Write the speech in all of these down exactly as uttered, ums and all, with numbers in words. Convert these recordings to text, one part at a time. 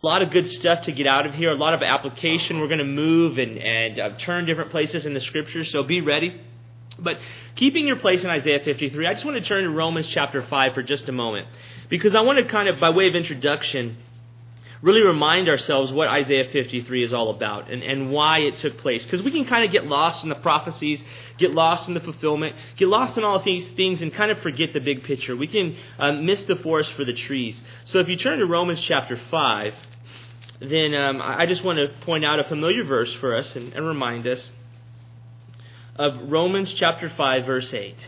A lot of good stuff to get out of here, a lot of application. We're going to move and, and uh, turn different places in the Scriptures, so be ready. But keeping your place in Isaiah fifty-three, I just want to turn to Romans chapter five for just a moment, because I want to kind of, by way of introduction, really remind ourselves what Isaiah fifty-three is all about and, and why it took place. Because we can kind of get lost in the prophecies, get lost in the fulfillment, get lost in all of these things and kind of forget the big picture. We can um, miss the forest for the trees. So if you turn to Romans chapter five, then um, I just want to point out a familiar verse for us and, and remind us of Romans chapter five, verse eight.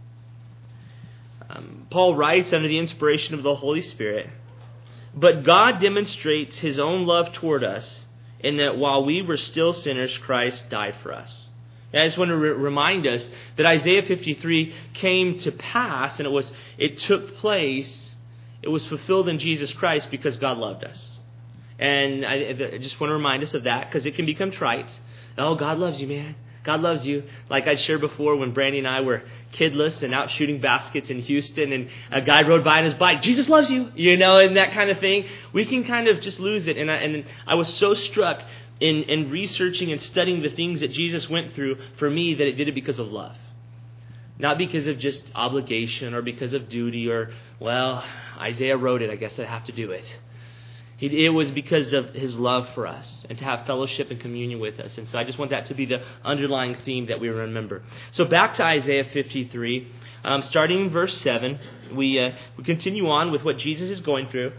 Um, Paul writes under the inspiration of the Holy Spirit, "But God demonstrates His own love toward us in that while we were still sinners, Christ died for us." And I just want to re- remind us that Isaiah fifty-three came to pass, and it was it took place, it was fulfilled in Jesus Christ because God loved us. And I, I just want to remind us of that, because it can become trite. Oh, God loves you, man. God loves you. Like I shared before when Brandy and I were kidless and out shooting baskets in Houston, and a guy rode by on his bike, "Jesus loves you," you know, and that kind of thing. We can kind of just lose it. And I, and I was so struck in, in researching and studying the things that Jesus went through for me that it did it because of love. Not because of just obligation or because of duty or, well, Isaiah wrote it, I guess I have to do it. It was because of His love for us and to have fellowship and communion with us. And so I just want that to be the underlying theme that we remember. So back to Isaiah fifty-three, um, starting in verse seven, we uh, we continue on with what Jesus is going through.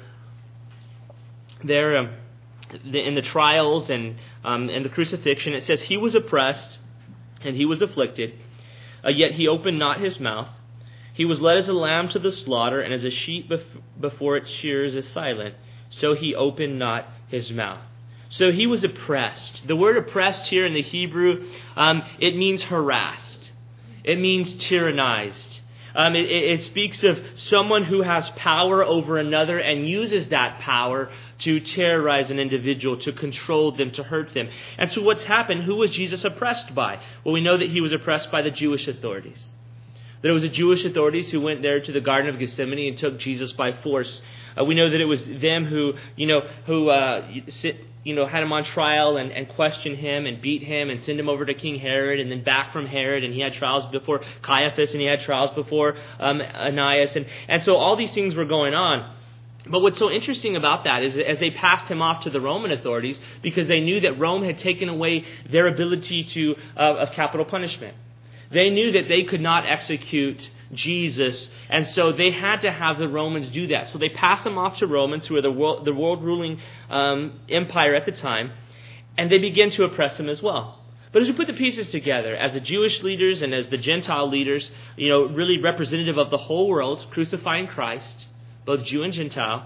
There, um, the, in the trials and um, and the crucifixion, it says, "He was oppressed and He was afflicted, uh, yet He opened not His mouth. He was led as a lamb to the slaughter, and as a sheep bef- before its shearers is silent, so He opened not His mouth." So He was oppressed. The word oppressed here in the Hebrew, um, it means harassed. It means tyrannized. Um, it, it speaks of someone who has power over another and uses that power to terrorize an individual, to control them, to hurt them. And so what's happened? Who was Jesus oppressed by? Well, we know that He was oppressed by the Jewish authorities. There was the Jewish authorities who went there to the Garden of Gethsemane and took Jesus by force. Uh, we know that it was them who, you know, who, uh, sit, you know, had Him on trial and, and questioned Him and beat Him and send Him over to King Herod and then back from Herod. And He had trials before Caiaphas and He had trials before um, Ananias. And, and so all these things were going on. But what's so interesting about that is as they passed Him off to the Roman authorities, because they knew that Rome had taken away their ability to uh, of capital punishment. They knew that they could not execute Jesus, and so they had to have the Romans do that. So they pass Him off to Romans, who are the world, the world-ruling um, empire at the time, and they begin to oppress Him as well. But as we put the pieces together, as the Jewish leaders and as the Gentile leaders, you know, really representative of the whole world, crucifying Christ, both Jew and Gentile,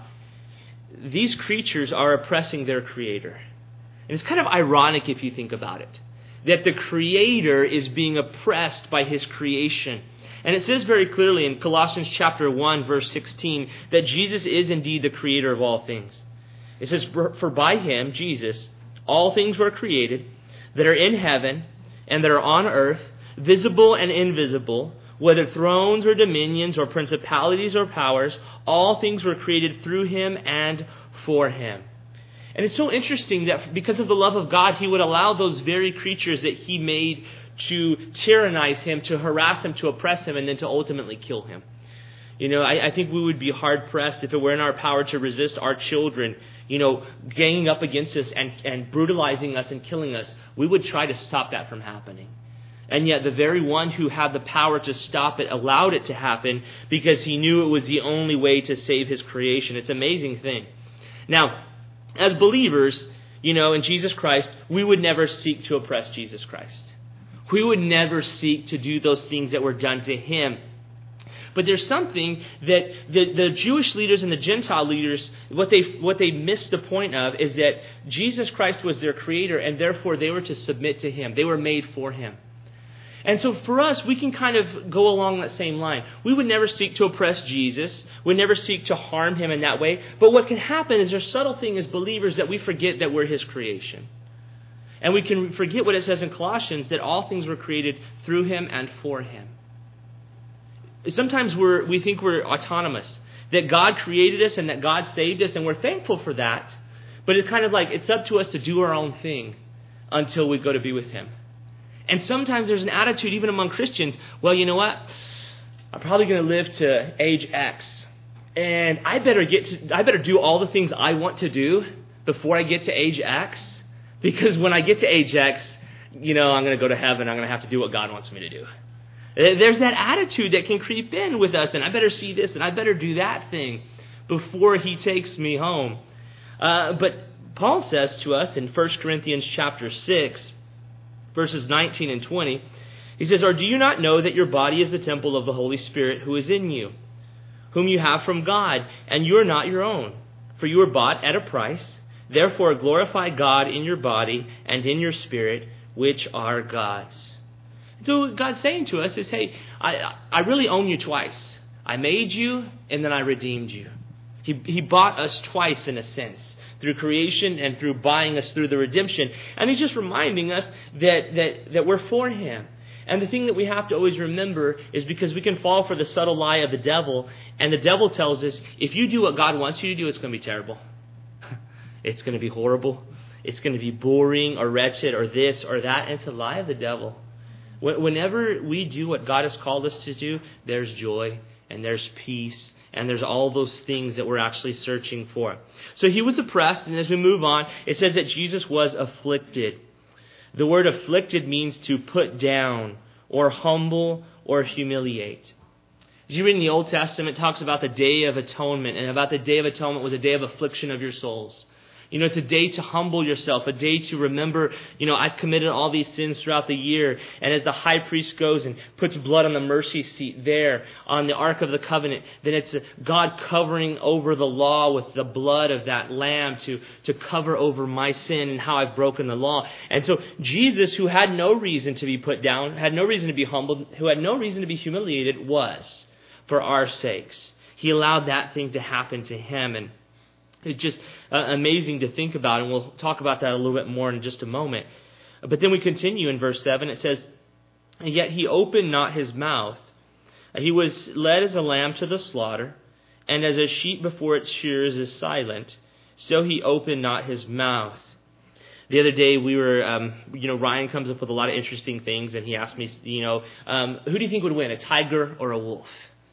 these creatures are oppressing their Creator. And it's kind of ironic if you think about it, that the Creator is being oppressed by His creation. And it says very clearly in Colossians chapter one, verse sixteen, that Jesus is indeed the Creator of all things. It says, "For by Him, Jesus, all things were created that are in heaven and that are on earth, visible and invisible, whether thrones or dominions or principalities or powers, all things were created through Him and for Him." And it's so interesting that because of the love of God, He would allow those very creatures that He made to tyrannize Him, to harass Him, to oppress Him, and then to ultimately kill Him. You know, I, I think we would be hard-pressed if it were in our power to resist our children, you know, ganging up against us and, and brutalizing us and killing us. We would try to stop that from happening. And yet the very one who had the power to stop it allowed it to happen because He knew it was the only way to save His creation. It's an amazing thing. Now, as believers, you know, in Jesus Christ, we would never seek to oppress Jesus Christ. We would never seek to do those things that were done to Him. But there's something that the, the Jewish leaders and the Gentile leaders, what they what they missed the point of is that Jesus Christ was their Creator, and therefore they were to submit to Him. They were made for Him. And so for us, we can kind of go along that same line. We would never seek to oppress Jesus. We would never seek to harm Him in that way. But what can happen is there's a subtle thing as believers that we forget that we're His creation. And we can forget what it says in Colossians, that all things were created through Him and for Him. Sometimes we're, we think we're autonomous, that God created us and that God saved us, and we're thankful for that. But it's kind of like it's up to us to do our own thing until we go to be with him. And sometimes there's an attitude, even among Christians, well, you know what? I'm probably going to live to age X. And I better get to, I better do all the things I want to do before I get to age X. Because when I get to age X, you know, I'm going to go to heaven. I'm going to have to do what God wants me to do. There's that attitude that can creep in with us. And I better see this and I better do that thing before he takes me home. Uh, but Paul says to us in First Corinthians chapter six, verses nineteen and twenty, he says, or do you not know that your body is the temple of the Holy Spirit who is in you, whom you have from God, and you are not your own? For you were bought at a price. Therefore glorify God in your body and in your spirit, which are God's. So what God's saying to us is, hey, I, I really own you twice. I made you and then I redeemed you. He, he bought us twice in a sense, through creation and through buying us through the redemption. And he's just reminding us that, that, that we're for him. And the thing that we have to always remember is because we can fall for the subtle lie of the devil. And the devil tells us, if you do what God wants you to do, it's going to be terrible. It's going to be horrible. It's going to be boring or wretched or this or that. And it's a lie of the devil. Whenever we do what God has called us to do, there's joy and there's peace and there's all those things that we're actually searching for. So he was oppressed, and as we move on, it says that Jesus was afflicted. The word afflicted means to put down or humble or humiliate. As you read in the Old Testament, it talks about the Day of Atonement, and about the Day of Atonement was a day of affliction of your souls. You know, it's a day to humble yourself, a day to remember, you know, I've committed all these sins throughout the year. And as the high priest goes and puts blood on the mercy seat there on the Ark of the Covenant, then it's God covering over the law with the blood of that lamb to, to cover over my sin and how I've broken the law. And so Jesus, who had no reason to be put down, had no reason to be humbled, who had no reason to be humiliated, was for our sakes. He allowed that thing to happen to him. And it's just uh, amazing to think about, and we'll talk about that a little bit more in just a moment. But then we continue in verse seven. It says, and yet he opened not his mouth. He was led as a lamb to the slaughter, and as a sheep before its shearers is silent, so he opened not his mouth. The other day we were, um, you know, Ryan comes up with a lot of interesting things, and he asked me, you know, um, who do you think would win, a tiger or a wolf?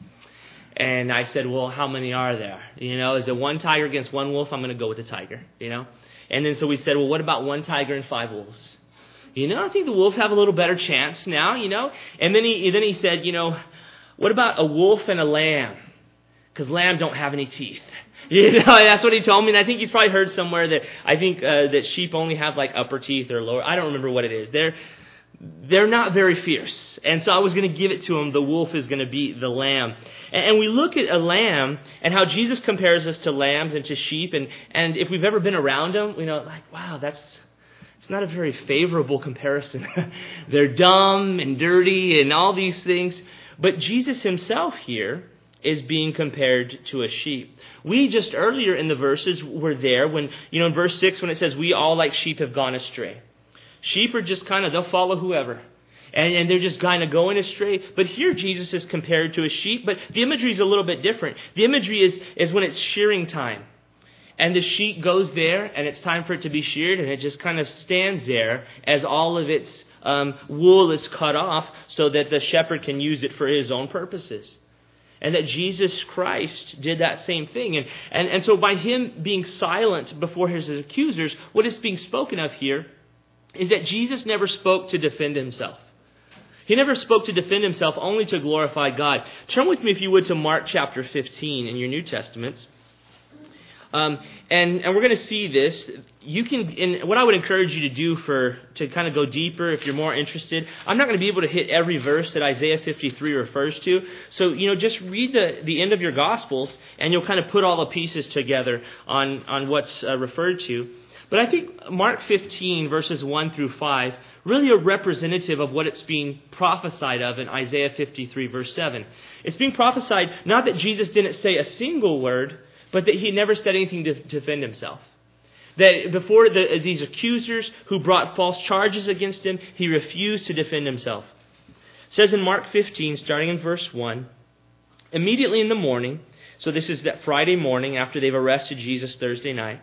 And I said, well, how many are there? You know, is it one tiger against one wolf? I'm going to go with the tiger, you know. And then so we said, well, what about one tiger and five wolves? You know, I think the wolves have a little better chance now, you know. And then he then he said, you know, what about a wolf and a lamb? Because lamb don't have any teeth. You know, that's what he told me. And I think he's probably heard somewhere that I think uh, that sheep only have like upper teeth or lower. I don't remember what it is. They're They're not very fierce. And so I was going to give it to him. The wolf is going to beat the lamb. And we look at a lamb and how Jesus compares us to lambs and to sheep. And, and if we've ever been around them, we know, like, wow, that's it's not a very favorable comparison. They're dumb and dirty and all these things. But Jesus himself here is being compared to a sheep. We just earlier in the verses were there when, you know, in verse six when it says, we all like sheep have gone astray. Sheep are just kind of, they'll follow whoever. And, and they're just kind of going astray. But here Jesus is compared to a sheep. But the imagery is a little bit different. The imagery is, is when it's shearing time. And the sheep goes there and it's time for it to be sheared. And it just kind of stands there as all of its um, wool is cut off so that the shepherd can use it for his own purposes. And that Jesus Christ did that same thing. And, and, and so by him being silent before his accusers, what is being spoken of here is that Jesus never spoke to defend himself. He never spoke to defend himself, only to glorify God. Turn with me, if you would, to Mark chapter fifteen in your New Testaments. Um, and, and we're going to see this. You can, and what I would encourage you to do for to kind of go deeper, if you're more interested, I'm not going to be able to hit every verse that Isaiah fifty-three refers to. So, you know, just read the, the end of your Gospels, and you'll kind of put all the pieces together on, on what's uh, referred to. But I think Mark fifteen, verses one through five, really are representative of what it's being prophesied of in Isaiah fifty-three, verse seven. It's being prophesied not that Jesus didn't say a single word, but that he never said anything to defend himself. That before the, these accusers who brought false charges against him, he refused to defend himself. It says in Mark fifteen, starting in verse one, immediately in the morning, so this is that Friday morning after they've arrested Jesus Thursday night,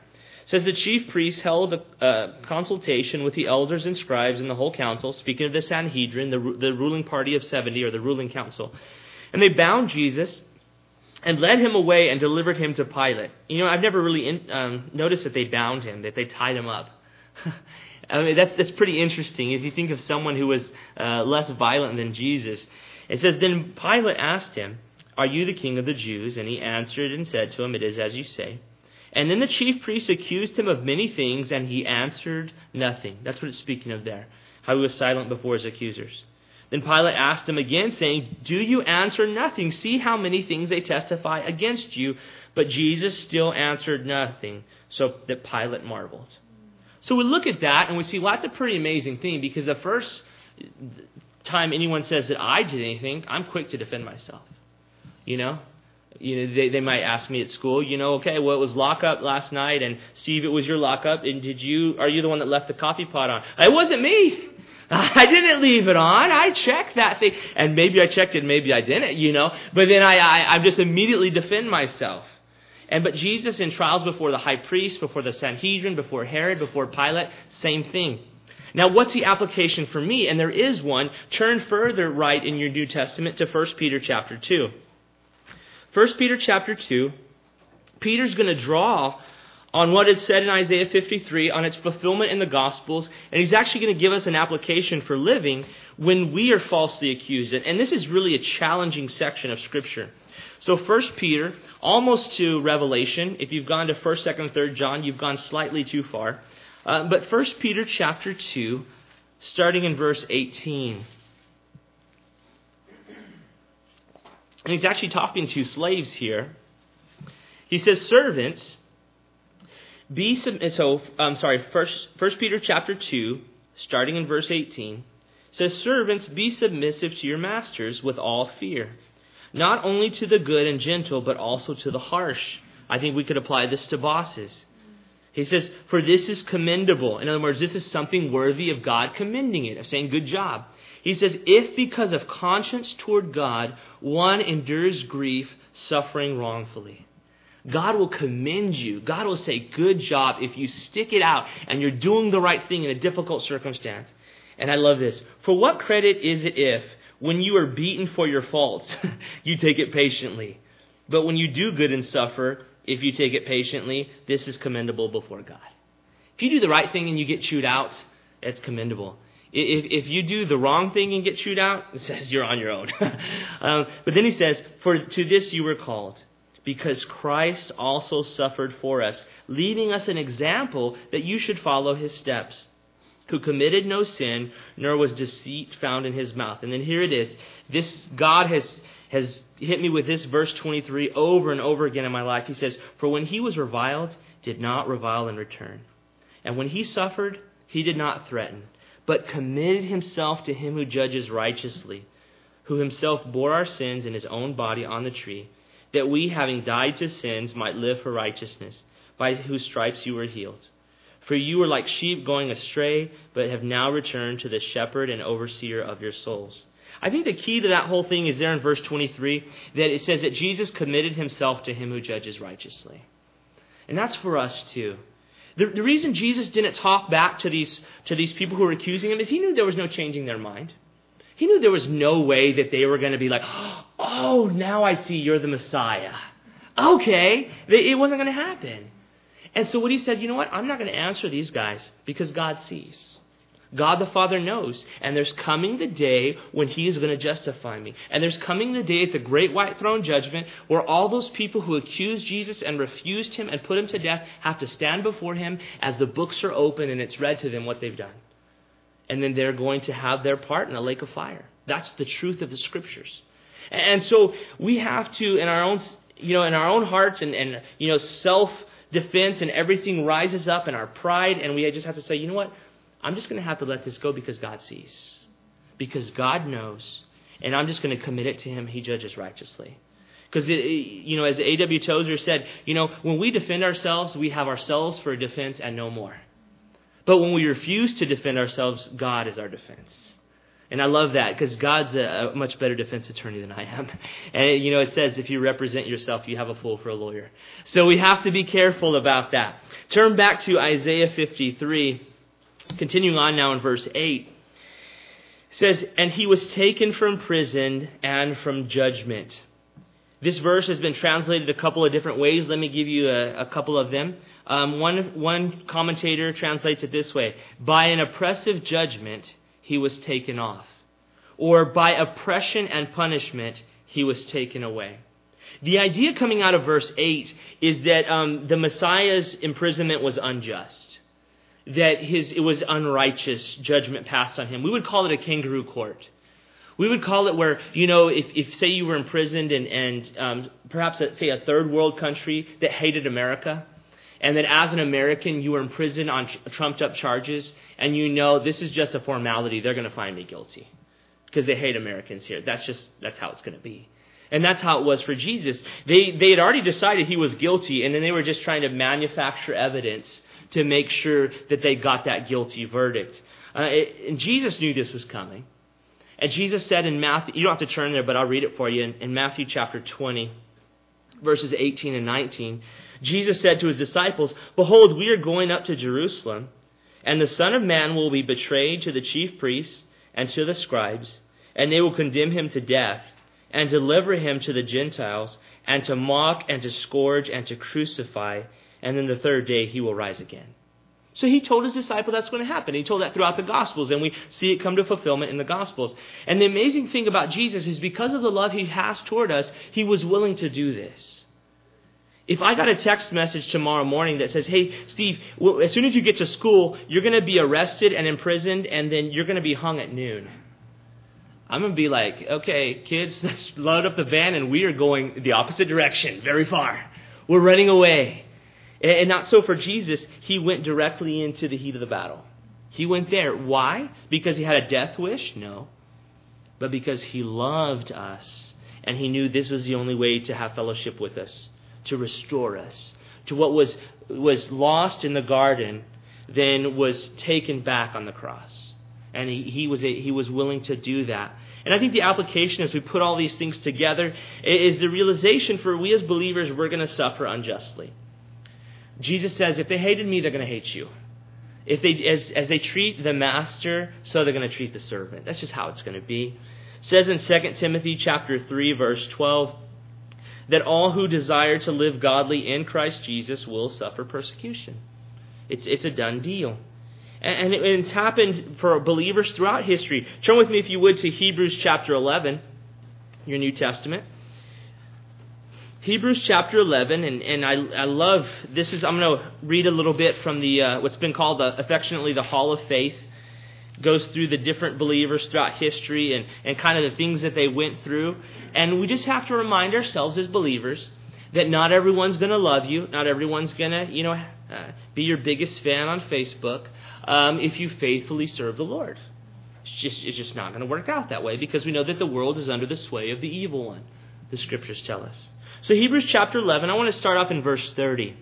It says the chief priests held a, a consultation with the elders and scribes and the whole council, speaking of the Sanhedrin, the, the ruling party of seventy, or the ruling council. And they bound Jesus and led him away and delivered him to Pilate. You know, I've never really in, um, noticed that they bound him, that they tied him up. I mean, that's that's pretty interesting. If you think of someone who was uh, less violent than Jesus. It says, then Pilate asked him, "Are you the king of the Jews?" And he answered and said to him, "It is as you say." And then the chief priests accused him of many things, and he answered nothing. That's what it's speaking of there, how he was silent before his accusers. Then Pilate asked him again, saying, "Do you answer nothing? See how many things they testify against you." But Jesus still answered nothing, so that Pilate marveled. So we look at that, and we see, well, that's a pretty amazing thing, because the first time anyone says that I did anything, I'm quick to defend myself. You know? You know, they, they might ask me at school, you know, okay, well, it was lockup last night, and Steve, it was your lockup, and did you, are you the one that left the coffee pot on? It wasn't me. I didn't leave it on. I checked that thing. And maybe I checked it, maybe I didn't, you know. But then I, I, I just immediately defend myself. And but Jesus, in trials before the high priest, before the Sanhedrin, before Herod, before Pilate, same thing. Now, what's the application for me? And there is one. Turn further right in your New Testament to First Peter chapter two. First Peter chapter two, Peter's going to draw on what is said in Isaiah fifty-three, on its fulfillment in the Gospels, and he's actually going to give us an application for living when we are falsely accused. And this is really a challenging section of Scripture. So First Peter, almost to Revelation. If you've gone to First, Second, and Third John, you've gone slightly too far. Uh, but First Peter chapter two, starting in verse eighteen. And he's actually talking to slaves here. He says, servants, be sub- so I'm sorry, first First Peter chapter two, starting in verse eighteen, says, servants, be submissive to your masters with all fear, not only to the good and gentle, but also to the harsh. I think we could apply this to bosses. He says, for this is commendable. In other words, this is something worthy of God commending it, of saying good job. He says, if because of conscience toward God, one endures grief, suffering wrongfully. God will commend you. God will say, good job, if you stick it out and you're doing the right thing in a difficult circumstance. And I love this. For what credit is it if, when you are beaten for your faults, you take it patiently? But when you do good and suffer, if you take it patiently, this is commendable before God. If you do the right thing and you get chewed out, it's commendable. If, if you do the wrong thing and get chewed out, it says you're on your own. um, but then he says, for to this you were called, because Christ also suffered for us, leaving us an example that you should follow his steps, who committed no sin, nor was deceit found in his mouth. And then here it is. This God has has hit me with this verse twenty-three over and over again in my life. He says, for when he was reviled, did not revile in return. And when he suffered, he did not threaten, but committed himself to him who judges righteously, who himself bore our sins in his own body on the tree, that we, having died to sins, might live for righteousness, by whose stripes you were healed. For you were like sheep going astray, but have now returned to the shepherd and overseer of your souls. I think the key to that whole thing is there in verse twenty-three, that it says that Jesus committed himself to him who judges righteously. And that's for us too. The, the reason Jesus didn't talk back to these, to these people who were accusing him is he knew there was no changing their mind. He knew there was no way that they were going to be like, oh, now I see you're the Messiah. Okay, it wasn't going to happen. And so what he said, you know what? I'm not going to answer these guys because God sees. God the Father knows. And there's coming the day when he is going to justify me. And there's coming the day at the great white throne judgment where all those people who accused Jesus and refused him and put him to death have to stand before him as the books are open and it's read to them what they've done. And then they're going to have their part in a lake of fire. That's the truth of the Scriptures. And so we have to, in our own, you know, in our own hearts and, and you know, self-defense and everything rises up in our pride, and we just have to say, you know what? I'm just going to have to let this go because God sees. Because God knows. And I'm just going to commit it to him. He judges righteously. Because, you know, as A W Tozer said, you know, when we defend ourselves, we have ourselves for a defense and no more. But when we refuse to defend ourselves, God is our defense. And I love that because God's a, a much better defense attorney than I am. And, you know, it says if you represent yourself, you have a fool for a lawyer. So we have to be careful about that. Turn back to Isaiah fifty-three, continuing on now in verse eight. It says, and he was taken from prison and from judgment. This verse has been translated a couple of different ways. Let me give you a, a couple of them. Um, one, one commentator translates it this way. By an oppressive judgment, he was taken off. Or by oppression and punishment, he was taken away. The idea coming out of verse eight is that um, the Messiah's imprisonment was unjust. That his it was unrighteous judgment passed on him. We would call it a kangaroo court. We would call it where, you know, if, if say you were imprisoned and, and um, perhaps, a, say, a third world country that hated America, and that as an American you were in prison on tr- trumped up charges, and you know this is just a formality, they're going to find me guilty because they hate Americans here. That's just, that's how it's going to be. And that's how it was for Jesus. They, they had already decided he was guilty, and then they were just trying to manufacture evidence to make sure that they got that guilty verdict. Uh, it, and Jesus knew this was coming. And Jesus said in Matthew, you don't have to turn there, but I'll read it for you. In, in Matthew chapter twenty, verses eighteen and nineteen, Jesus said to his disciples, behold, we are going up to Jerusalem, and the Son of Man will be betrayed to the chief priests and to the scribes, and they will condemn him to death, and deliver him to the Gentiles, and to mock, and to scourge, and to crucify, and then the third day he will rise again. So he told his disciple that's going to happen. He told that throughout the Gospels, and we see it come to fulfillment in the Gospels. And the amazing thing about Jesus is because of the love he has toward us, he was willing to do this. If I got a text message tomorrow morning that says, hey, Steve, well, as soon as you get to school, you're going to be arrested and imprisoned, and then you're going to be hung at noon. I'm going to be like, okay, kids, let's load up the van, and we are going the opposite direction, very far. We're running away. And not so for Jesus. He went directly into the heat of the battle. He went there. Why? Because he had a death wish? No. But because he loved us. And he knew this was the only way to have fellowship with us. To restore us. To what was, was lost in the garden, then was taken back on the cross. And he, he was a, he was willing to do that. And I think the application as we put all these things together is the realization for we as believers, we're going to suffer unjustly. Jesus says, if they hated me, they're going to hate you. If they, as, as they treat the master, so they're going to treat the servant. That's just how it's going to be. It says in Second Timothy chapter three, verse twelve, that all who desire to live godly in Christ Jesus will suffer persecution. It's, it's a done deal. And, and it, it's happened for believers throughout history. Turn with me, if you would, to Hebrews chapter eleven, your New Testament. Hebrews chapter eleven, and, and I, I love, this is, I'm going to read a little bit from the uh, what's been called the, affectionately the Hall of Faith. It goes through the different believers throughout history and, and kind of the things that they went through. And we just have to remind ourselves as believers that not everyone's going to love you. Not everyone's going to, you know, uh, be your biggest fan on Facebook um, if you faithfully serve the Lord. It's just, it's just not going to work out that way because we know that the world is under the sway of the evil one. The scriptures tell us. So Hebrews chapter eleven, I want to start off in verse thirty.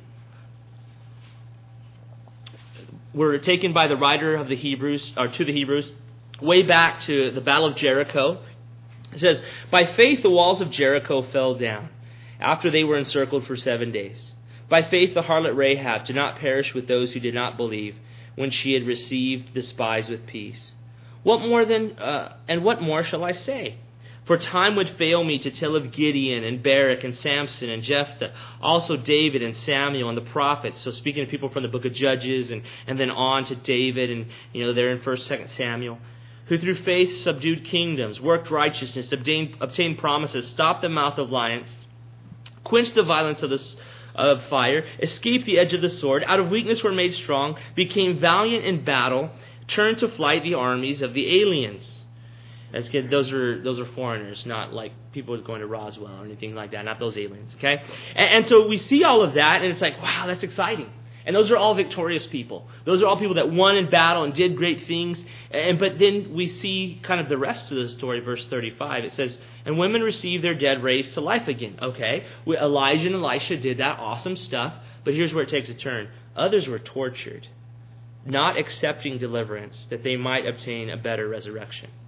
We're taken by the writer of the Hebrews, or to the Hebrews, way back to the Battle of Jericho. It says, by faith the walls of Jericho fell down, after they were encircled for seven days. By faith the harlot Rahab did not perish with those who did not believe, when she had received the spies with peace. What more then, uh, and what more shall I say? For time would fail me to tell of Gideon and Barak and Samson and Jephthah, also David and Samuel and the prophets. So speaking of people from the book of Judges and, and then on to David and, you know, they're in first, second Samuel, who through faith subdued kingdoms, worked righteousness, obtained, obtained promises, stopped the mouth of lions, quenched the violence of, the, of fire, escaped the edge of the sword, out of weakness were made strong, became valiant in battle, turned to flight the armies of the aliens. As kids, those are those are foreigners, not like people going to Roswell or anything like that, not those aliens, okay? And, and so we see all of that, and it's like, wow, that's exciting. And those are all victorious people. Those are all people that won in battle and did great things. And but then we see kind of the rest of the story, verse thirty-five. It says, and women received their dead raised to life again. Okay, Elijah and Elisha did that awesome stuff, but here's where it takes a turn. Others were tortured, not accepting deliverance, that they might obtain a better resurrection.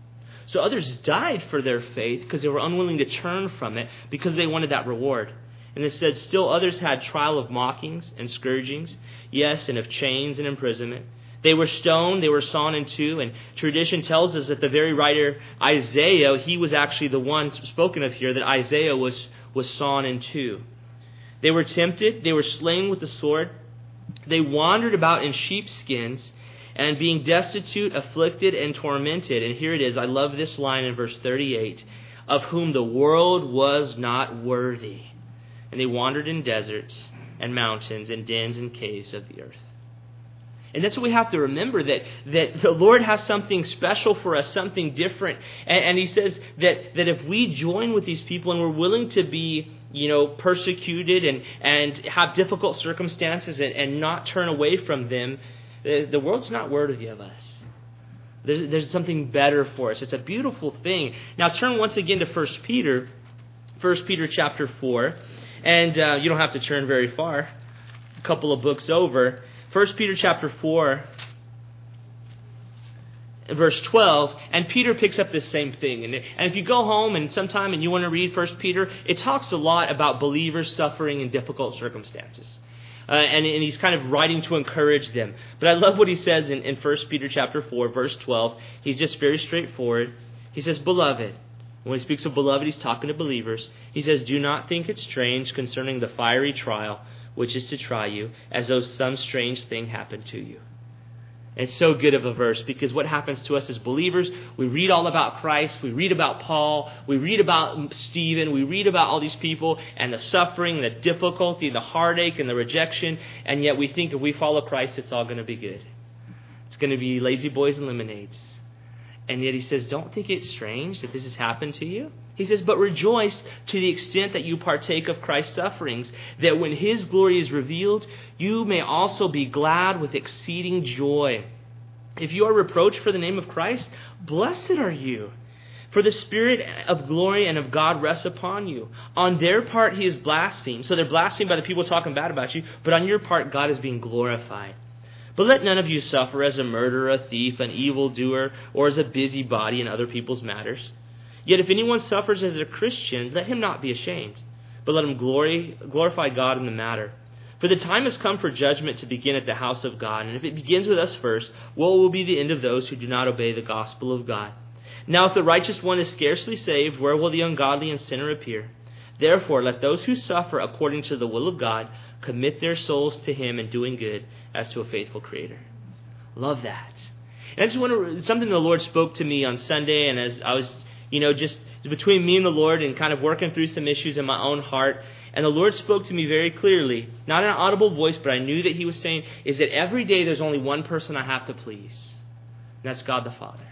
So others died for their faith because they were unwilling to turn from it because they wanted that reward. And it said, still others had trial of mockings and scourgings, yes, and of chains and imprisonment. They were stoned, they were sawn in two, and tradition tells us that the very writer Isaiah, he was actually the one spoken of here, that Isaiah was, was sawn in two. They were tempted, they were slain with the sword, they wandered about in sheepskins, and being destitute, afflicted, and tormented. And here it is, I love this line in verse thirty-eight, of whom the world was not worthy. And they wandered in deserts and mountains and dens and caves of the earth. And that's what we have to remember, that, that the Lord has something special for us, something different. And, and he says that, that if we join with these people and we're willing to be, you know, persecuted and, and have difficult circumstances and, and not turn away from them, the, the world's not worthy of us. There's, there's something better for us. It's a beautiful thing. Now turn once again to First Peter, First Peter chapter four. And uh, you don't have to turn very far, a couple of books over. First Peter chapter four, verse twelve, and Peter picks up this same thing. And, and if you go home and sometime and you want to read First Peter, it talks a lot about believers suffering in difficult circumstances. Uh, and, and he's kind of writing to encourage them. But I love what he says in, in First Peter chapter four, verse twelve. He's just very straightforward. He says, beloved. When he speaks of beloved, he's talking to believers. He says, do not think it strange concerning the fiery trial, which is to try you, as though some strange thing happened to you. It's so good of a verse, because what happens to us as believers, we read all about Christ, we read about Paul, we read about Stephen, we read about all these people, and the suffering, the difficulty, the heartache, and the rejection, and yet we think if we follow Christ, it's all going to be good. It's going to be lazy boys and lemonades. And yet he says, don't think it's strange that this has happened to you. He says, but rejoice to the extent that you partake of Christ's sufferings, that when his glory is revealed, you may also be glad with exceeding joy. If you are reproached for the name of Christ, blessed are you. For the Spirit of glory and of God rests upon you. On their part, he is blasphemed. So they're blasphemed by the people talking bad about you, but on your part, God is being glorified. But let none of you suffer as a murderer, a thief, an evildoer, or as a busybody in other people's matters. Yet if anyone suffers as a Christian, let him not be ashamed, but let him glory, glorify God in the matter. For the time has come for judgment to begin at the house of God, and if it begins with us first, what will be the end of those who do not obey the gospel of God? Now if the righteous one is scarcely saved, where will the ungodly and sinner appear? Therefore, let those who suffer according to the will of God commit their souls to him in doing good as to a faithful Creator. Love that. And I just want to, something the Lord spoke to me on Sunday, and as I was, you know, just between me and the Lord and kind of working through some issues in my own heart, and the Lord spoke to me very clearly, not in an audible voice, but I knew that he was saying, is that every day there's only one person I have to please, and that's God the Father.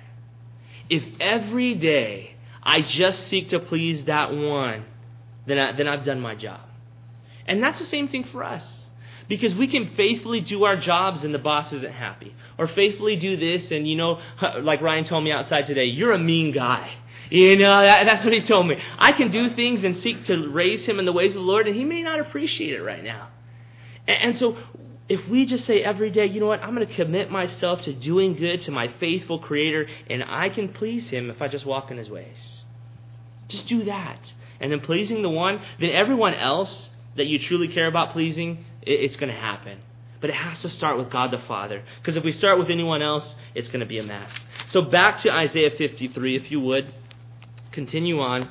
If every day I just seek to please that one, then, I, then I've done my job. And that's the same thing for us. Because we can faithfully do our jobs and the boss isn't happy. Or faithfully do this and, you know, like Ryan told me outside today, you're a mean guy. You know, that, that's what he told me. I can do things and seek to raise him in the ways of the Lord, and he may not appreciate it right now. And, and so if we just say every day, you know what, I'm going to commit myself to doing good to my faithful Creator, and I can please him if I just walk in his ways. Just do that. And then pleasing the one, then everyone else that you truly care about pleasing, it's going to happen. But it has to start with God the Father. Because if we start with anyone else, it's going to be a mess. So back to Isaiah fifty-three, if you would. Continue on. It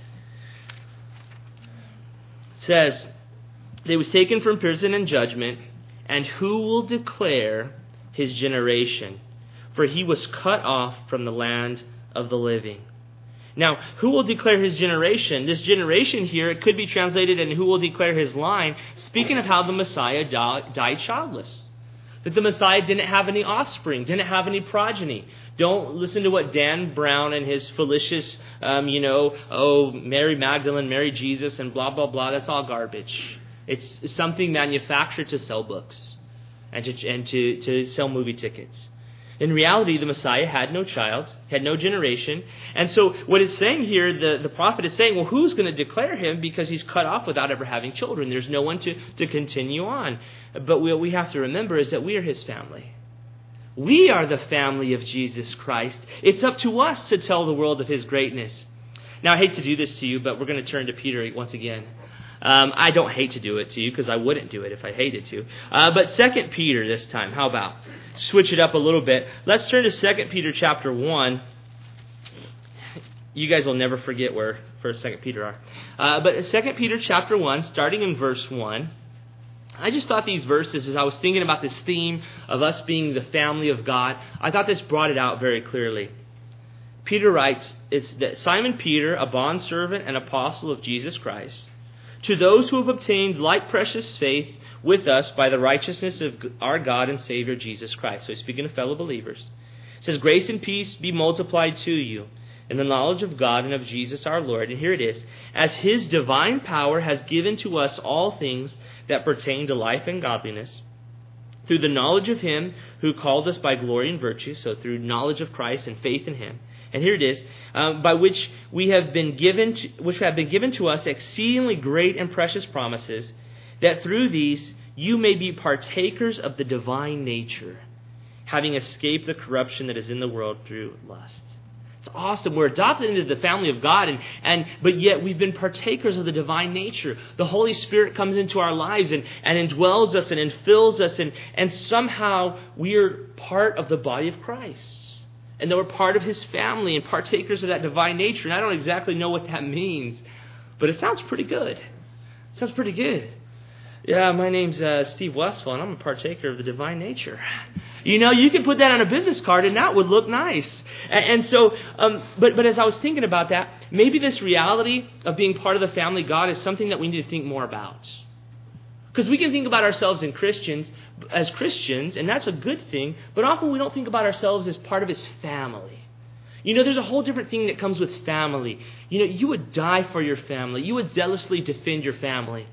says, they was taken from prison and judgment, and who will declare his generation? For he was cut off from the land of the living. Now, who will declare his generation? This generation here, it could be translated in who will declare his line, speaking of how the Messiah died childless. That the Messiah didn't have any offspring, didn't have any progeny. Don't listen to what Dan Brown and his fallacious, um, you know, oh, Mary Magdalene, Mary Jesus, and blah, blah, blah. That's all garbage. It's something manufactured to sell books and to, and to, to sell movie tickets. In reality, the Messiah had no child, had no generation. And so what it's saying here, the, the prophet is saying, well, who's going to declare him? Because he's cut off without ever having children. There's no one to, to continue on. But what we have to remember is that we are his family. We are the family of Jesus Christ. It's up to us to tell the world of his greatness. Now, I hate to do this to you, but we're going to turn to Peter once again. Um, I don't hate to do it to you because I wouldn't do it if I hated to. Uh, but Second Peter this time, how about? Switch it up a little bit. Let's turn to Second Peter chapter one. You guys will never forget where First, Second Peter are. Uh, but Second Peter chapter one, starting in verse one. I just thought these verses, as I was thinking about this theme of us being the family of God, I thought this brought it out very clearly. Peter writes, it's that Simon Peter, a bondservant and apostle of Jesus Christ, to those who have obtained like precious faith with us by the righteousness of our God and Savior Jesus Christ. So he's speaking to fellow believers. It says, grace and peace be multiplied to you in the knowledge of God and of Jesus our Lord. And here it is. As his divine power has given to us all things that pertain to life and godliness, through the knowledge of him who called us by glory and virtue, so through knowledge of Christ and faith in him. And here it is, um, by which we have been given, to, which have been given to us exceedingly great and precious promises, that through these you may be partakers of the divine nature, having escaped the corruption that is in the world through lust. It's awesome. We're adopted into the family of God, and, and but yet we've been partakers of the divine nature. The Holy Spirit comes into our lives and, and indwells us and infills us, and, and somehow we are part of the body of Christ. And that we're part of his family and partakers of that divine nature. And I don't exactly know what that means, but it sounds pretty good. It sounds pretty good. Yeah, my name's uh, Steve Westphal, and I'm a partaker of the divine nature. You know, you can put that on a business card, and that would look nice. And, and so, um, but but as I was thinking about that, maybe this reality of being part of the family of God is something that we need to think more about. Because we can think about ourselves in Christians as Christians, and that's a good thing, but often we don't think about ourselves as part of his family. You know, there's a whole different thing that comes with family. You know, you would die for your family. You would zealously defend your family.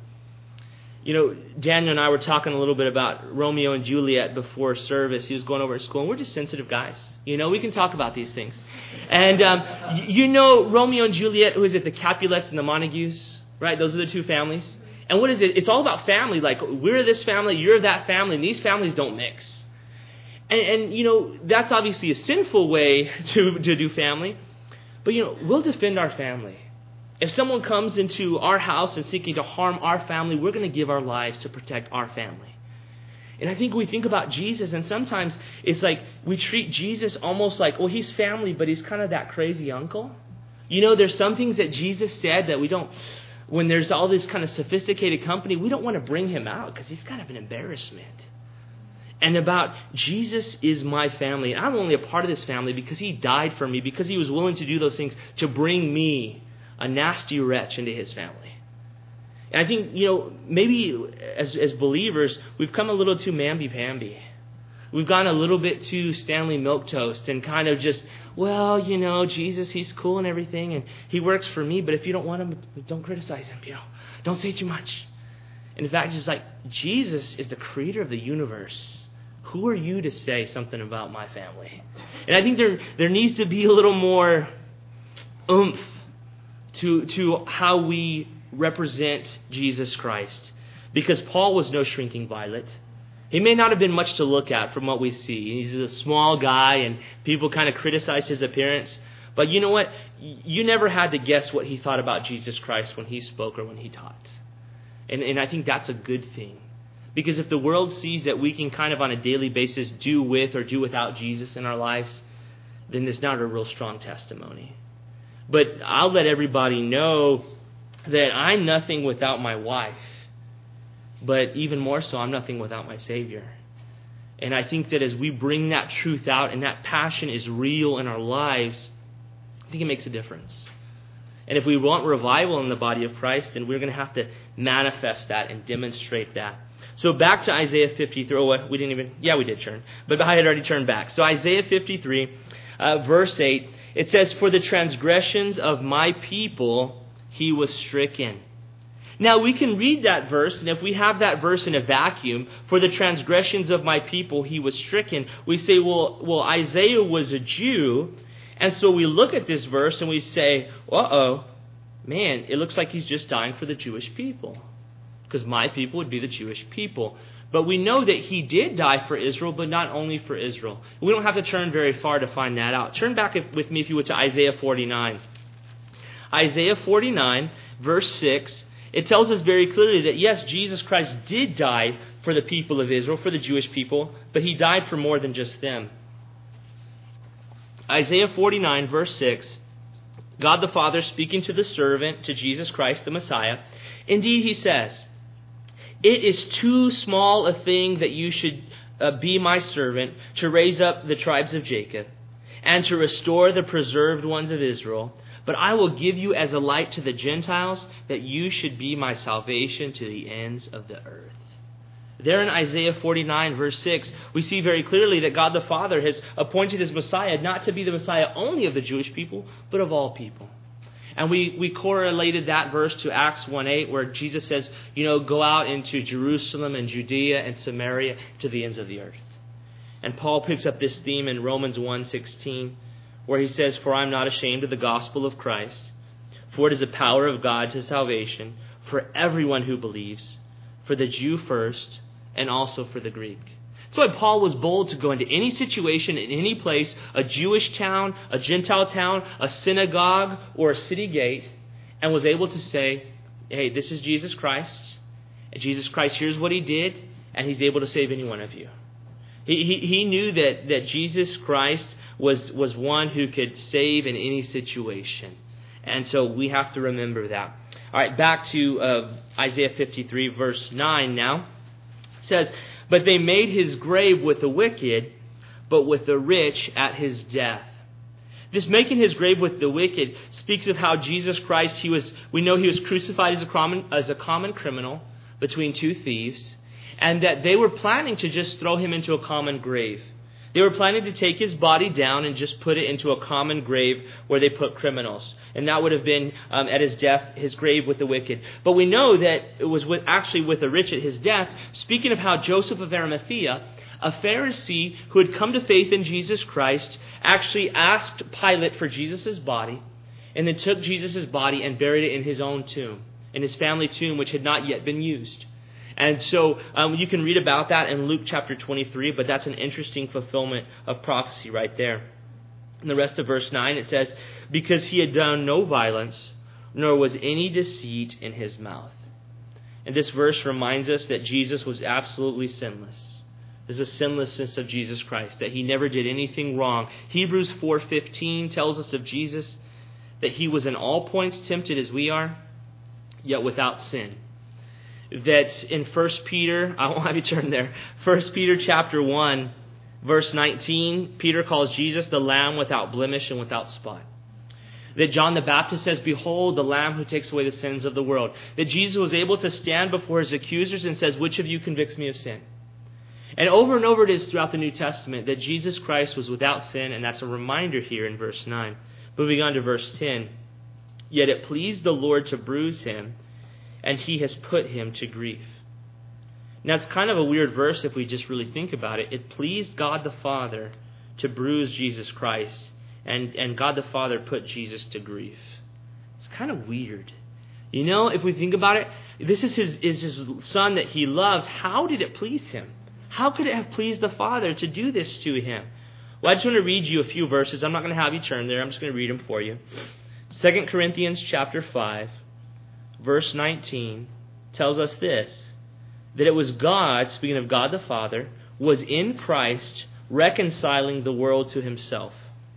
You know, Daniel and I were talking a little bit about Romeo and Juliet before service. He was going over at school, and we're just sensitive guys. You know, we can talk about these things. And um, you know Romeo and Juliet, who is it, the Capulets and the Montagues, right? Those are the two families. And what is it? It's all about family. Like, we're this family, you're that family, and these families don't mix. And, and you know, that's obviously a sinful way to, to do family. But, you know, we'll defend our family. If someone comes into our house and seeking to harm our family, we're going to give our lives to protect our family. And I think we think about Jesus, and sometimes it's like we treat Jesus almost like, well, he's family, but he's kind of that crazy uncle. You know, there's some things that Jesus said that we don't... When there's all this kind of sophisticated company, we don't want to bring him out because he's kind of an embarrassment. And about Jesus is my family. And I'm only a part of this family because he died for me, because he was willing to do those things to bring me, a nasty wretch, into his family. And I think, you know, maybe as, as believers, we've come a little too mamby-pamby. We've gone a little bit too Stanley Milquetoast and kind of just, well, you know, Jesus, he's cool and everything, and he works for me, but if you don't want him, don't criticize him, you know. Don't say too much. And in fact, it's like, Jesus is the creator of the universe. Who are you to say something about my family? And I think there there needs to be a little more oomph to, to how we represent Jesus Christ. Because Paul was no shrinking violet. He may not have been much to look at from what we see. He's a small guy, and people kind of criticize his appearance. But you know what? You never had to guess what he thought about Jesus Christ when he spoke or when he taught. And, and I think that's a good thing. Because if the world sees that we can kind of on a daily basis do with or do without Jesus in our lives, then it's not a real strong testimony. But I'll let everybody know that I'm nothing without my wife. But even more so, I'm nothing without my Savior. And I think that as we bring that truth out and that passion is real in our lives, I think it makes a difference. And if we want revival in the body of Christ, then we're going to have to manifest that and demonstrate that. So back to Isaiah fifty-three. Oh, we didn't even, yeah, we did turn. But I had already turned back. So Isaiah fifty-three, uh, verse eight, it says, for the transgressions of my people he was stricken. Now, we can read that verse, and if we have that verse in a vacuum, for the transgressions of my people he was stricken, we say, well, well, Isaiah was a Jew, and so we look at this verse and we say, uh-oh, man, it looks like he's just dying for the Jewish people, because my people would be the Jewish people. But we know that he did die for Israel, but not only for Israel. We don't have to turn very far to find that out. Turn back with me, if you would, to Isaiah forty-nine. Isaiah forty-nine, verse six, it tells us very clearly that, yes, Jesus Christ did die for the people of Israel, for the Jewish people, but he died for more than just them. Isaiah forty-nine, verse six, God the Father speaking to the servant, to Jesus Christ, the Messiah, indeed, he says, it is too small a thing that you should uh, be my servant to raise up the tribes of Jacob and to restore the preserved ones of Israel. But I will give you as a light to the Gentiles, that you should be my salvation to the ends of the earth. There in Isaiah forty-nine, verse six, we see very clearly that God the Father has appointed his Messiah not to be the Messiah only of the Jewish people, but of all people. And we, we correlated that verse to Acts one eight, where Jesus says, you know, go out into Jerusalem and Judea and Samaria to the ends of the earth. And Paul picks up this theme in Romans one sixteen, where he says, for I am not ashamed of the gospel of Christ, for it is the power of God to salvation for everyone who believes, for the Jew first, and also for the Greek. That's why Paul was bold to go into any situation, in any place, a Jewish town, a Gentile town, a synagogue, or a city gate, and was able to say, hey, this is Jesus Christ. And Jesus Christ, here's what he did, and he's able to save any one of you. He, he, he knew that, that Jesus Christ was, was one who could save in any situation. And so we have to remember that. All right, back to uh, Isaiah fifty-three, verse nine now. It says, but they made his grave with the wicked, but with the rich at his death. This making his grave with the wicked speaks of how Jesus Christ, he was, we know he was crucified as a common, as a common criminal between two thieves, and that they were planning to just throw him into a common grave. They were planning to take his body down and just put it into a common grave where they put criminals. And that would have been, um, at his death, his grave with the wicked. But we know that it was with, actually with the rich at his death, speaking of how Joseph of Arimathea, a Pharisee who had come to faith in Jesus Christ, actually asked Pilate for Jesus' body, and then took Jesus' body and buried it in his own tomb, in his family tomb, which had not yet been used. And so um, you can read about that in Luke chapter twenty-three, but that's an interesting fulfillment of prophecy right there. In the rest of verse nine, it says, because he had done no violence, nor was any deceit in his mouth. And this verse reminds us that Jesus was absolutely sinless. There's a sinlessness of Jesus Christ, that he never did anything wrong. Hebrews four fifteen tells us of Jesus that he was in all points tempted as we are, yet without sin. That in First Peter, I won't have you turn there, First Peter chapter one, verse nineteen, Peter calls Jesus the Lamb without blemish and without spot. That John the Baptist says, behold, the Lamb who takes away the sins of the world. That Jesus was able to stand before his accusers and says, which of you convicts me of sin? And over and over it is throughout the New Testament that Jesus Christ was without sin, and that's a reminder here in verse nine. Moving on to verse ten. Yet it pleased the Lord to bruise him, and he has put him to grief. Now it's kind of a weird verse if we just really think about it. It pleased God the Father to bruise Jesus Christ, and, and God the Father put Jesus to grief. It's kind of weird. You know, if we think about it, this is his, is his son that he loves. How did it please him? How could it have pleased the Father to do this to him? Well, I just want to read you a few verses. I'm not going to have you turn there. I'm just going to read them for you. Second Corinthians chapter five. Verse nineteen tells us this, that it was God, speaking of God the Father, was in Christ reconciling the world to himself,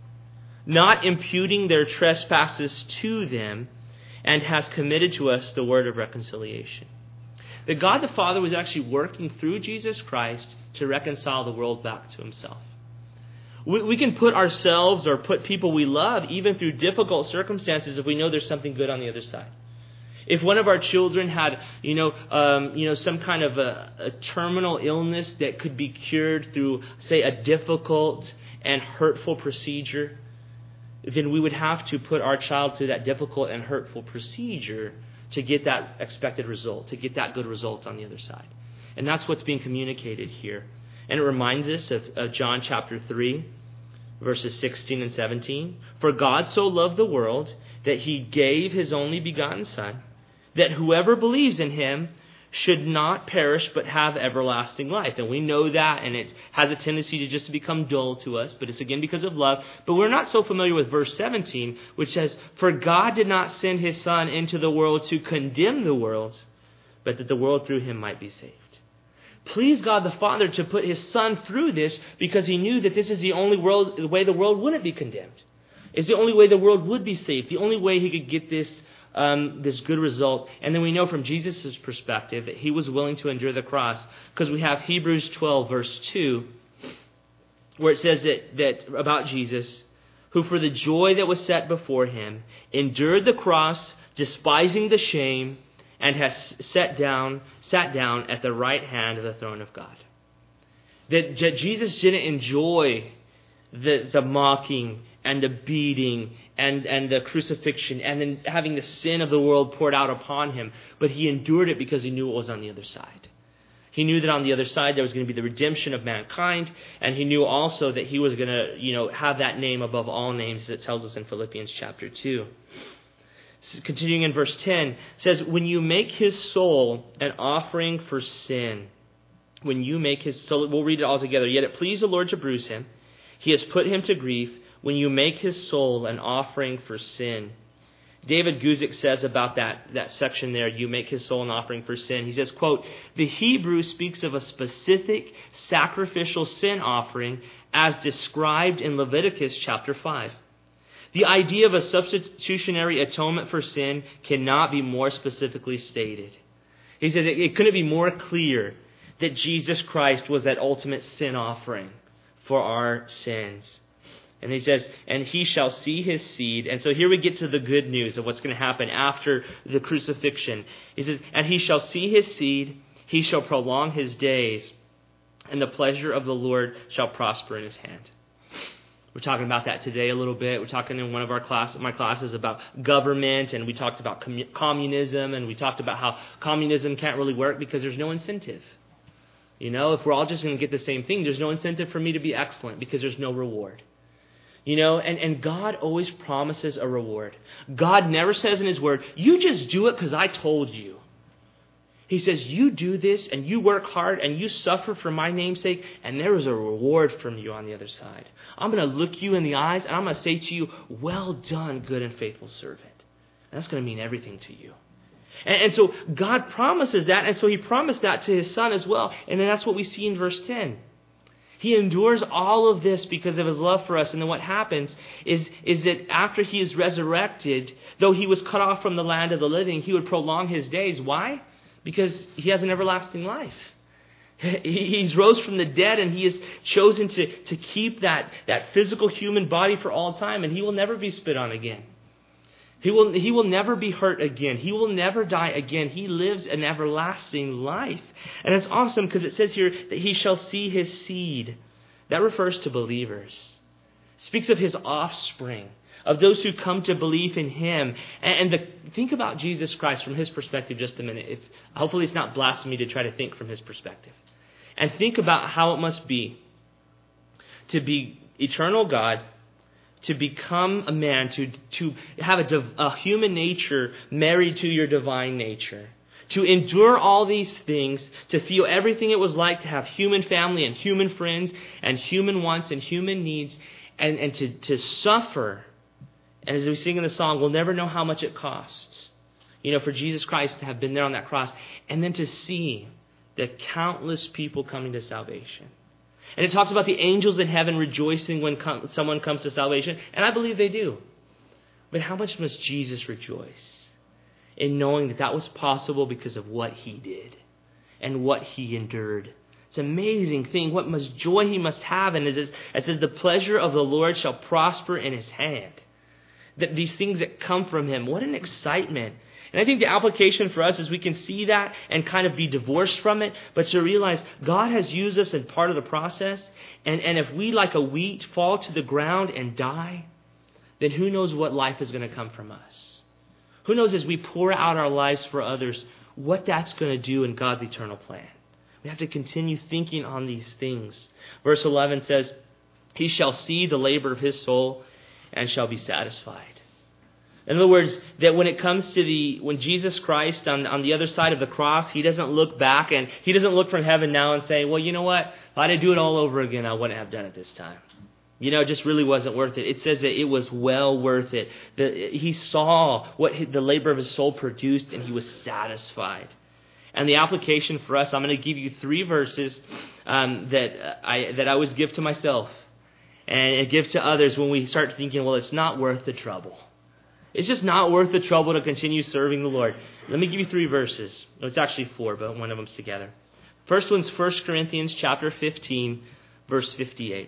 not imputing their trespasses to them, and has committed to us the word of reconciliation. That God the Father was actually working through Jesus Christ to reconcile the world back to himself. We, we can put ourselves or put people we love even through difficult circumstances if we know there's something good on the other side. If one of our children had, you know, um, you know, some kind of a, a terminal illness that could be cured through, say, a difficult and hurtful procedure, then we would have to put our child through that difficult and hurtful procedure to get that expected result, to get that good result on the other side. And that's what's being communicated here. And it reminds us of, of John chapter three, verses sixteen and seventeen. For God so loved the world that he gave his only begotten Son, that whoever believes in him should not perish but have everlasting life. And we know that, and it has a tendency to just become dull to us, but it's again because of love. But we're not so familiar with verse seventeen, which says, "For God did not send his Son into the world to condemn the world, but that the world through him might be saved." Please God the Father to put his Son through this, because he knew that this is the only world, the way the world wouldn't be condemned. It's the only way the world would be saved. The only way he could get this Um, this good result. And then we know from Jesus' perspective that he was willing to endure the cross, because we have Hebrews twelve verse two, where it says that, that about Jesus, who for the joy that was set before him endured the cross, despising the shame, and has sat down, sat down at the right hand of the throne of God. That, that Jesus didn't enjoy the, the mocking and the beating and, and the crucifixion and then having the sin of the world poured out upon him. But he endured it because he knew what was on the other side. He knew that on the other side there was going to be the redemption of mankind, and he knew also that he was going to, you know, have that name above all names, as it tells us in Philippians chapter two. Continuing in verse ten, it says, "When you make his soul an offering for sin," when you make his soul, we'll read it all together. "Yet it pleased the Lord to bruise him. He has put him to grief. When you make his soul an offering for sin." David Guzik says about that, that section there, "You make his soul an offering for sin." He says, quote, "The Hebrew speaks of a specific sacrificial sin offering as described in Leviticus chapter five. The idea of a substitutionary atonement for sin cannot be more specifically stated." He says it, it couldn't be more clear that Jesus Christ was that ultimate sin offering for our sins. And he says, "And he shall see his seed." And so here we get to the good news of what's going to happen after the crucifixion. He says, "And he shall see his seed, he shall prolong his days, and the pleasure of the Lord shall prosper in his hand." We're talking about that today a little bit. We're talking in one of our class, my classes about government, and we talked about commu- communism, and we talked about how communism can't really work because there's no incentive. You know, if we're all just going to get the same thing, there's no incentive for me to be excellent because there's no reward. You know, and, and God always promises a reward. God never says in his word, "You just do it because I told you." He says, "You do this and you work hard and you suffer for my name's sake, and there is a reward from you on the other side. I'm going to look you in the eyes and I'm going to say to you, 'Well done, good and faithful servant.'" And that's going to mean everything to you. And, and so God promises that, and so he promised that to his Son as well. And then that's what we see in verse ten. He endures all of this because of his love for us. And then what happens is, is that after he is resurrected, though he was cut off from the land of the living, he would prolong his days. Why? Because he has an everlasting life. He's rose from the dead, and he is chosen to, to keep that, that physical human body for all time, and he will never be spit on again. He will, he will never be hurt again. He will never die again. He lives an everlasting life. And it's awesome because it says here that he shall see his seed. That refers to believers. It speaks of his offspring, of those who come to believe in him. And, and the, think about Jesus Christ from his perspective just a minute. If, hopefully it's not blasphemy to try to think from his perspective. And think about how it must be to be eternal God, to become a man, to, to have a, div, a human nature married to your divine nature, to endure all these things, to feel everything it was like to have human family and human friends and human wants and human needs, and, and to, to suffer. And as we sing in the song, we'll never know how much it costs, you know, for Jesus Christ to have been there on that cross, and then to see the countless people coming to salvation. And it talks about the angels in heaven rejoicing when com- someone comes to salvation. And I believe they do. But how much must Jesus rejoice in knowing that that was possible because of what he did and what he endured? It's an amazing thing. What much joy he must have. And it says, it says, "The pleasure of the Lord shall prosper in his hand." That these things that come from him, what an excitement. And I think the application for us is we can see that and kind of be divorced from it, but to realize God has used us in part of the process. And, and if we, like a wheat, fall to the ground and die, then who knows what life is going to come from us? Who knows as we pour out our lives for others, what that's going to do in God's eternal plan? We have to continue thinking on these things. Verse eleven says, "He shall see the labor of his soul and shall be satisfied." In other words, that when it comes to the, when Jesus Christ on, on the other side of the cross, he doesn't look back and he doesn't look from heaven now and say, well, you know what? If I had to do it all over again, I wouldn't have done it this time. You know, it just really wasn't worth it. It says that it was well worth it. The, he saw what the labor of his soul produced and he was satisfied. And the application for us, I'm going to give you three verses um, that I that I always give to myself and give to others when we start thinking, well, it's not worth the trouble. It's just not worth the trouble to continue serving the Lord. Let me give you three verses. It's actually four, but one of them's together. First one's First Corinthians chapter fifteen, verse fifty-eight.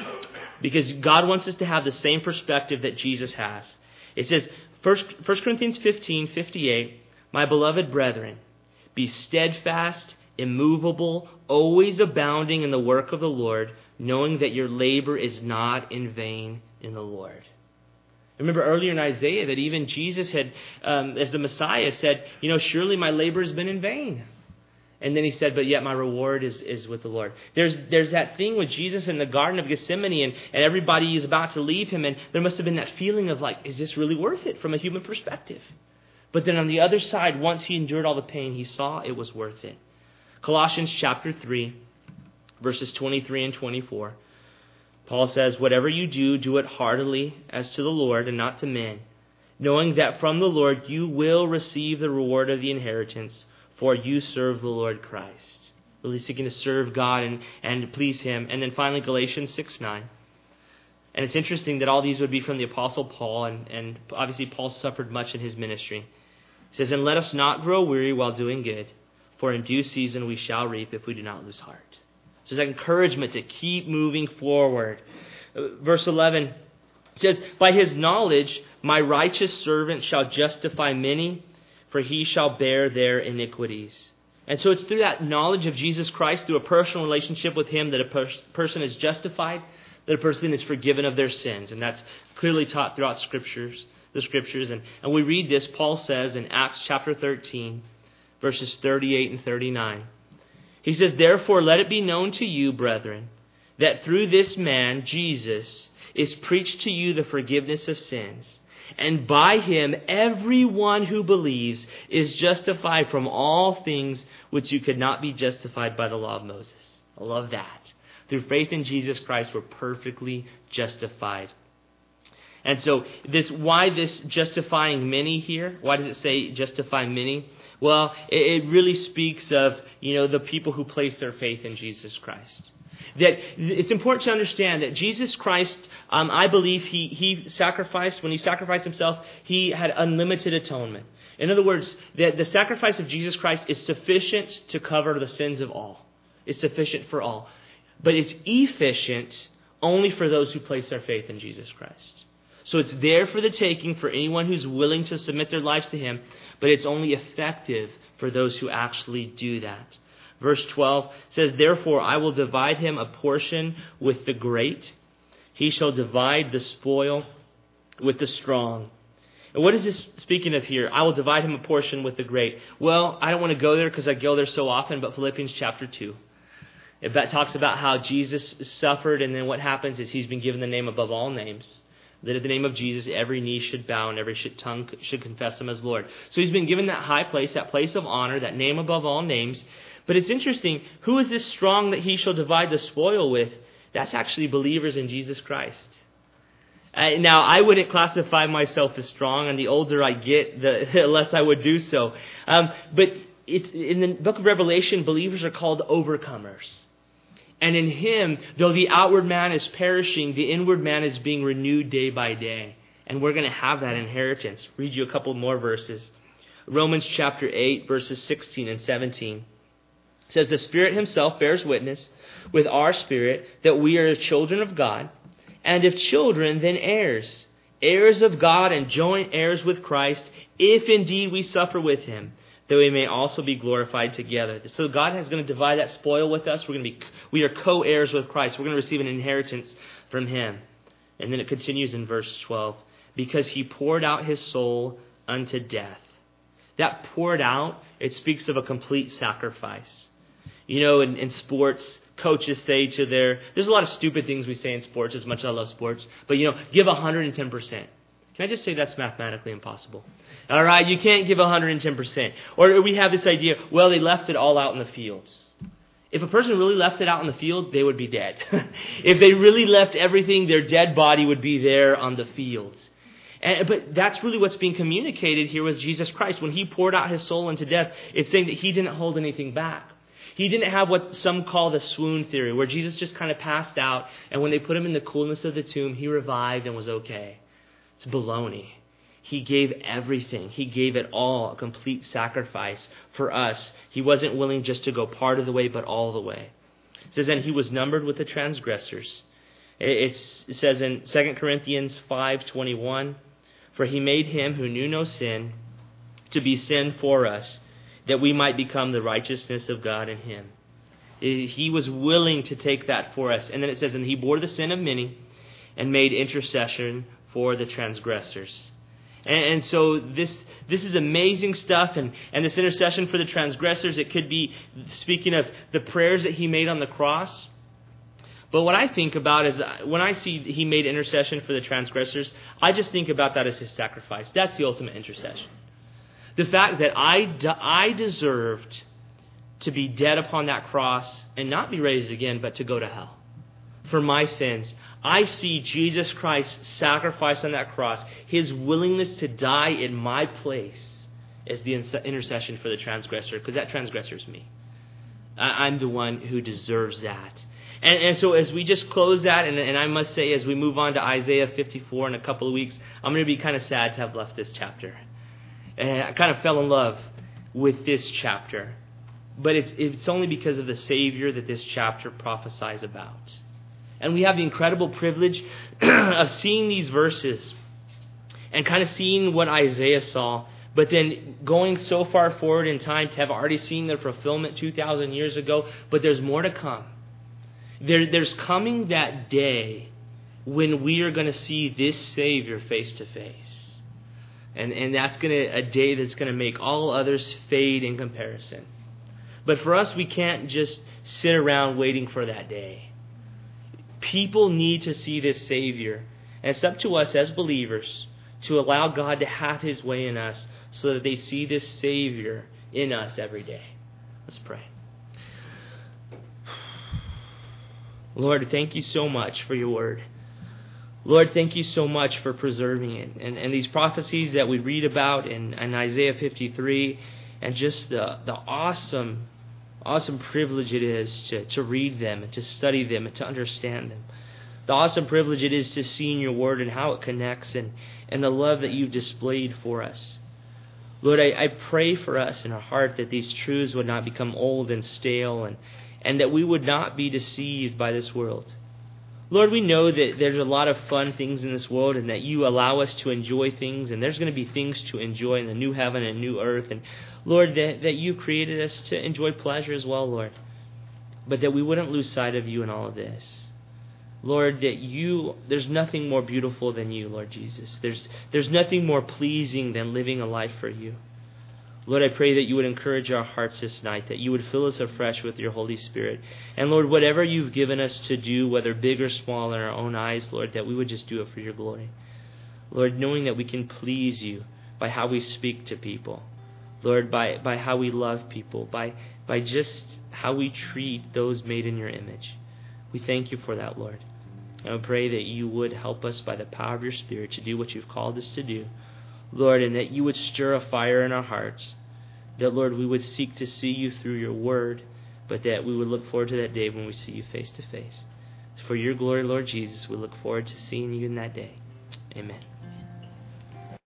Because God wants us to have the same perspective that Jesus has. It says, First Corinthians fifteen, fifty-eight, my beloved brethren, be steadfast, immovable, always abounding in the work of the Lord, knowing that your labor is not in vain in the Lord. Remember earlier in Isaiah that even Jesus had, um, as the Messiah, said, you know, surely my labor has been in vain. And then he said, but yet my reward is, is with the Lord. There's there's that thing with Jesus in the Garden of Gethsemane, and, and everybody is about to leave him, and there must have been that feeling of like, is this really worth it from a human perspective? But then on the other side, once he endured all the pain, he saw it was worth it. Colossians chapter three, verses twenty-three and twenty-four. Paul says, whatever you do, do it heartily as to the Lord and not to men, knowing that from the Lord you will receive the reward of the inheritance, for you serve the Lord Christ. Really seeking to serve God and, and please him. And then finally, Galatians six nine. And it's interesting that all these would be from the Apostle Paul, and, and obviously Paul suffered much in his ministry. It says, and let us not grow weary while doing good, for in due season we shall reap if we do not lose heart. So there's that encouragement to keep moving forward. Verse eleven says, by his knowledge my righteous servant shall justify many, for he shall bear their iniquities. And so it's through that knowledge of Jesus Christ, through a personal relationship with him, that a per- person is justified, that a person is forgiven of their sins. And that's clearly taught throughout scriptures, the scriptures. And, and we read this, Paul says in Acts chapter thirteen, verses thirty-eight and thirty-nine. He says, therefore let it be known to you, brethren, that through this man, Jesus, is preached to you the forgiveness of sins. And by him, everyone who believes is justified from all things which you could not be justified by the law of Moses. I love that. Through faith in Jesus Christ, we're perfectly justified. And so this, why this justifying many here? Why does it say justify many? Well, it, it really speaks of, you know, the people who place their faith in Jesus Christ. That it's important to understand that Jesus Christ, um, I believe he he sacrificed, when he sacrificed himself, he had unlimited atonement. In other words, that the sacrifice of Jesus Christ is sufficient to cover the sins of all. It's sufficient for all. But it's efficient only for those who place their faith in Jesus Christ. So it's there for the taking for anyone who's willing to submit their lives to him, but it's only effective for those who actually do that. Verse twelve says, therefore I will divide him a portion with the great. He shall divide the spoil with the strong. And what is this speaking of here? I will divide him a portion with the great. Well, I don't want to go there because I go there so often, but Philippians chapter two. It talks about how Jesus suffered, and then what happens is he's been given the name above all names. That at the name of Jesus, every knee should bow and every tongue should confess him as Lord. So he's been given that high place, that place of honor, that name above all names. But it's interesting, who is this strong that he shall divide the spoil with? That's actually believers in Jesus Christ. Uh, now, I wouldn't classify myself as strong, and the older I get, the less I would do so. Um, but it's, in the book of Revelation, believers are called overcomers. And in him, though the outward man is perishing, the inward man is being renewed day by day. And we're going to have that inheritance. Read you a couple more verses. Romans chapter eight, verses sixteen and seventeen. It says, the Spirit himself bears witness with our spirit that we are children of God. And if children, then heirs. Heirs of God and joint heirs with Christ, if indeed we suffer with him, that we may also be glorified together. So God is going to divide that spoil with us. We're going to be, we are co-heirs with Christ. We're going to receive an inheritance from him. And then it continues in verse twelve. Because he poured out his soul unto death. That poured out, it speaks of a complete sacrifice. You know, in, in sports, coaches say to their, there's a lot of stupid things we say in sports, as much as I love sports, but you know, give one hundred ten percent. Can I just say that's mathematically impossible? All right, you can't give one hundred ten percent. Or we have this idea, well, they left it all out in the fields. If a person really left it out in the field, they would be dead. If they really left everything, their dead body would be there on the fields. And, but that's really what's being communicated here with Jesus Christ. When he poured out his soul into death, it's saying that he didn't hold anything back. He didn't have what some call the swoon theory, where Jesus just kind of passed out, and when they put him in the coolness of the tomb, he revived and was okay. It's baloney. He gave everything. He gave it all, a complete sacrifice for us. He wasn't willing just to go part of the way, but all the way. It says, and he was numbered with the transgressors. It's, it says in Second Corinthians five twenty-one, for he made him who knew no sin to be sin for us, that we might become the righteousness of God in him. He was willing to take that for us. And then it says, and he bore the sin of many and made intercession for the transgressors. And, and so this this is amazing stuff. And, and this intercession for the transgressors, it could be speaking of the prayers that he made on the cross. But what I think about is when I see he made intercession for the transgressors, I just think about that as his sacrifice. That's the ultimate intercession. The fact that I, I deserved to be dead upon that cross and not be raised again, but to go to hell for my sins. I see Jesus Christ's sacrifice on that cross, his willingness to die in my place as the intercession for the transgressor, because that transgressor is me. I'm the one who deserves that. And, and so as we just close that, and, and I must say as we move on to Isaiah fifty-four in a couple of weeks, I'm going to be kind of sad to have left this chapter. And I kind of fell in love with this chapter. But it's, it's only because of the Savior that this chapter prophesies about. And we have the incredible privilege of seeing these verses and kind of seeing what Isaiah saw, but then going so far forward in time to have already seen their fulfillment two thousand years ago, but there's more to come. There, there's coming that day when we are going to see this Savior face to face. And and that's going to a day that's going to make all others fade in comparison. But for us, we can't just sit around waiting for that day. People need to see this Savior. And it's up to us as believers to allow God to have his way in us so that they see this Savior in us every day. Let's pray. Lord, thank you so much for your word. Lord, thank you so much for preserving it. And, and these prophecies that we read about in, in Isaiah fifty-three, and just the, the awesome, awesome privilege it is to, to read them and to study them and to understand them. The awesome privilege it is to see in your word and how it connects, and, and the love that you've displayed for us. Lord, I, I pray for us in our heart that these truths would not become old and stale, and, and that we would not be deceived by this world. Lord, we know that there's a lot of fun things in this world and that you allow us to enjoy things, and there's going to be things to enjoy in the new heaven and new earth. And Lord, that, that you created us to enjoy pleasure as well, Lord. But that we wouldn't lose sight of you in all of this. Lord, that you, there's nothing more beautiful than you, Lord Jesus. There's, there's nothing more pleasing than living a life for you. Lord, I pray that you would encourage our hearts this night, that you would fill us afresh with your Holy Spirit. And Lord, whatever you've given us to do, whether big or small in our own eyes, Lord, that we would just do it for your glory. Lord, knowing that we can please you by how we speak to people. Lord, by, by how we love people, by, by just how we treat those made in your image. We thank you for that, Lord. And I pray that you would help us by the power of your Spirit to do what you've called us to do. Lord, and that you would stir a fire in our hearts. That, Lord, we would seek to see you through your word, but that we would look forward to that day when we see you face to face. For your glory, Lord Jesus, we look forward to seeing you in that day. Amen.